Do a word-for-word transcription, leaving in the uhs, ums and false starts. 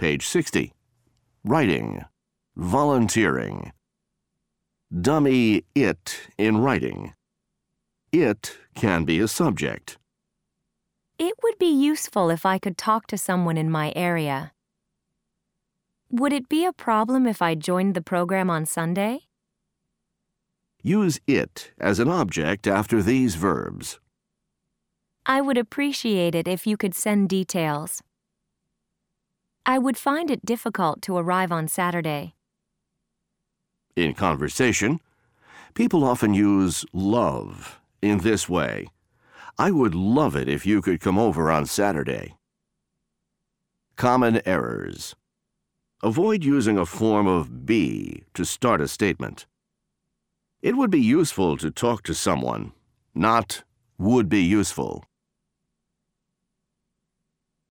Page sixty. Writing. Volunteering. Dummy it in writing. It can be a subject. It would be useful if I could talk to someone in my area. Would it be a problem if I joined the program on Sunday? Use it as an object after these verbs. I would appreciate it if you could send details. I would find it difficult to arrive on Saturday. In conversation, people often use love in this way. I would love it if you could come over on Saturday. Common errors. Avoid using a form of be to start a statement. It would be useful to talk to someone, not would be useful.